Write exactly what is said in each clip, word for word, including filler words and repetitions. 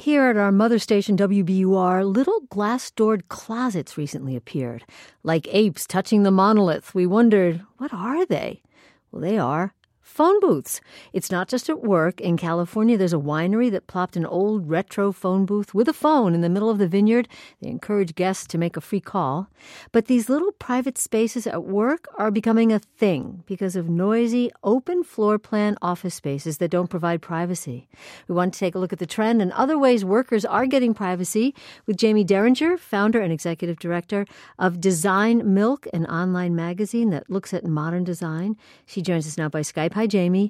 Here at our mother station, W B U R, little glass-doored closets recently appeared. Like apes touching the monolith, we wondered, what are they? Well, they are phone booths. It's not just at work. In California, there's a winery that plopped an old retro phone booth with a phone in the middle of the vineyard. They encourage guests to make a free call. But these little private spaces at work are becoming a thing because of noisy, open floor plan office spaces that don't provide privacy. We want to take a look at the trend and other ways workers are getting privacy with Jamie Derringer, founder and executive director of Design Milk, an online magazine that looks at modern design. She joins us now by Skype. Hi, Jamie.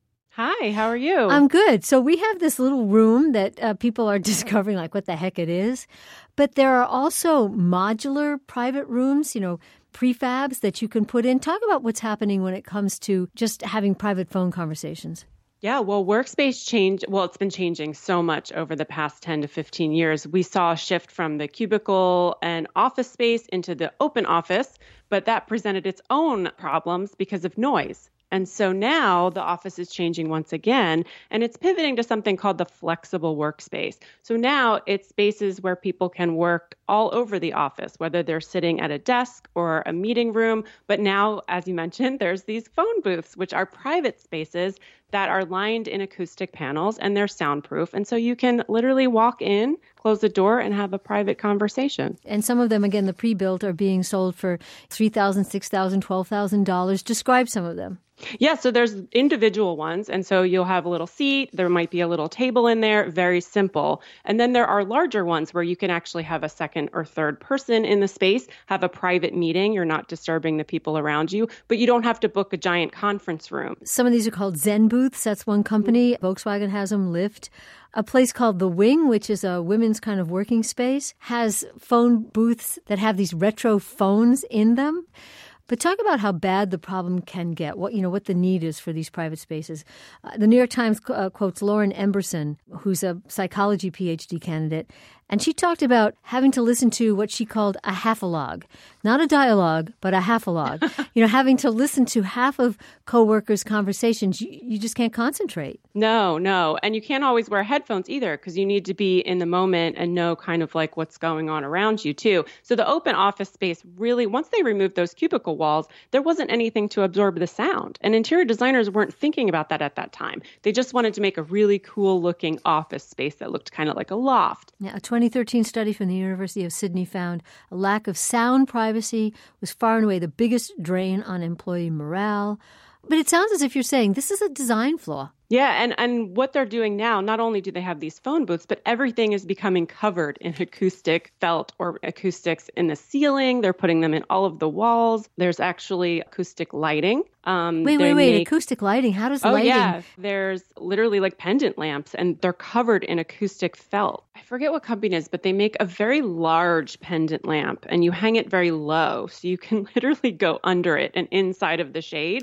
Hi, how are you? I'm good. So we have this little room that uh, people are discovering like what the heck it is. But there are also modular private rooms, you know, prefabs that you can put in. Talk about what's happening when it comes to just having private phone conversations. Yeah, well, workspace change, well, it's been changing so much over the past ten to fifteen years. We saw a shift from the cubicle and office space into the open office, but that presented its own problems because of noise. And so now the office is changing once again, and it's pivoting to something called the flexible workspace. So now it's spaces where people can work all over the office, whether they're sitting at a desk or a meeting room. But now, as you mentioned, there's these phone booths, which are private spaces that are lined in acoustic panels, and they're soundproof. And so you can literally walk in, close the door, and have a private conversation. And some of them, again, the pre-built are being sold for three thousand dollars, six thousand dollars, twelve thousand dollars. Describe some of them. Yeah, so there's individual ones. And so you'll have a little seat. There might be a little table in there, very simple. And then there are larger ones where you can actually have a second or third person in the space, have a private meeting. You're not disturbing the people around you, but you don't have to book a giant conference room. Some of these are called Zen booths. That's one company. Mm-hmm. Volkswagen has them, Lyft. A place called The Wing, which is a women's kind of working space, has phone booths that have these retro phones in them. But talk about how bad the problem can get, what you know, what the need is for these private spaces. Uh, the New York Times uh, quotes Lauren Emberson, who's a psychology P H D candidate, and she talked about having to listen to what she called a half-a-log. Not a dialogue, but a half-a-log. you know, having to listen to half of coworkers' conversations, you, you just can't concentrate. No, no. And you can't always wear headphones either because you need to be in the moment and know kind of like what's going on around you too. So the open office space really, once they removed those cubicle walls, there wasn't anything to absorb the sound. And interior designers weren't thinking about that at that time. They just wanted to make a really cool looking office space that looked kind of like a loft. Yeah, a twenty thirteen study from the University of Sydney found a lack of sound privacy was far and away the biggest drain on employee morale. But it sounds as if you're saying this is a design flaw. Yeah, and, and what they're doing now, not only do they have these phone booths, but everything is becoming covered in acoustic felt or acoustics in the ceiling. They're putting them in all of the walls. There's actually acoustic lighting. Um, wait, wait, wait. Make... Acoustic lighting? How does oh, lighting? Oh, yeah. There's literally like pendant lamps, and they're covered in acoustic felt. I forget what company it is, but they make a very large pendant lamp, and you hang it very low. So you can literally go under it and inside of the shade.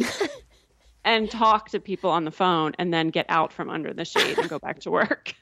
And talk to people on the phone and then get out from under the shade and go back to work.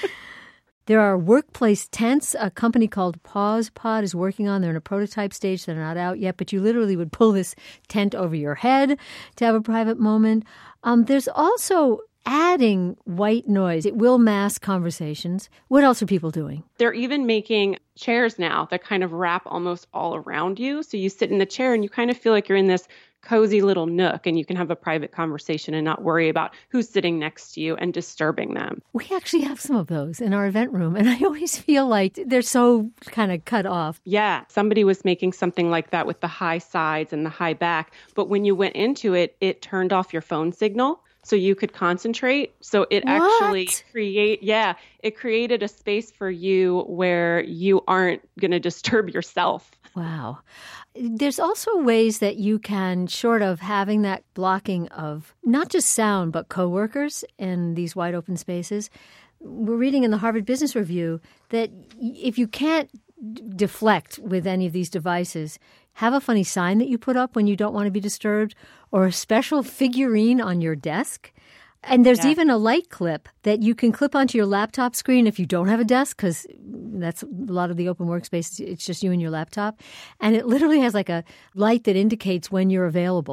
There are workplace tents. A company called Pause Pod is working on. They're in a prototype stage. They're not out yet, but you literally would pull this tent over your head to have a private moment. Um, there's also adding white noise. It will mask conversations. What else are people doing? They're even making chairs now that kind of wrap almost all around you. So you sit in the chair and you kind of feel like you're in this cozy little nook and you can have a private conversation and not worry about who's sitting next to you and disturbing them. We actually have some of those in our event room, and I always feel like they're so kind of cut off. Yeah, somebody was making something like that with the high sides and the high back, but when you went into it, it turned off your phone signal so you could concentrate. So it what? actually create, yeah, it created a space for you where you aren't going to disturb yourself. Wow. There's also ways that you can, short of having that blocking of not just sound, but coworkers in these wide open spaces. We're reading in the Harvard Business Review that if you can't deflect with any of these devices, have a funny sign that you put up when you don't want to be disturbed, or a special figurine on your desk. And there's yeah. even a light clip that you can clip onto your laptop screen if you don't have a desk, because that's a lot of the open workspace. It's just you and your laptop. And it literally has like a light that indicates when you're available.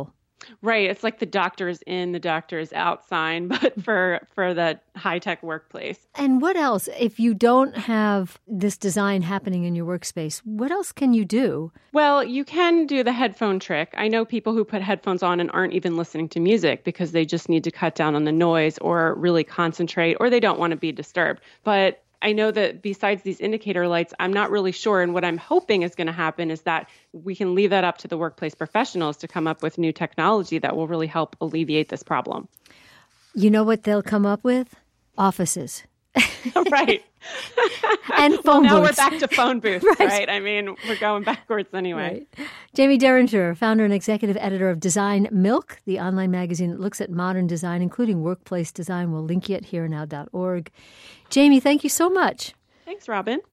Right. It's like the doctor is in, the doctor is out sign, but for, for the high-tech workplace. And what else, if you don't have this design happening in your workspace, what else can you do? Well, you can do the headphone trick. I know people who put headphones on and aren't even listening to music because they just need to cut down on the noise or really concentrate, or they don't want to be disturbed. But I know that besides these indicator lights, I'm not really sure. And what I'm hoping is going to happen is that we can leave that up to the workplace professionals to come up with new technology that will really help alleviate this problem. You know what they'll come up with? Offices. Right. And well, phone now booths. we're back to phone booths, right. right? I mean, we're going backwards anyway. Right. Jamie Derringer, founder and executive editor of Design Milk, the online magazine that looks at modern design, including workplace design. We'll link you at here now dot org. Jamie, thank you so much. Thanks, Robin.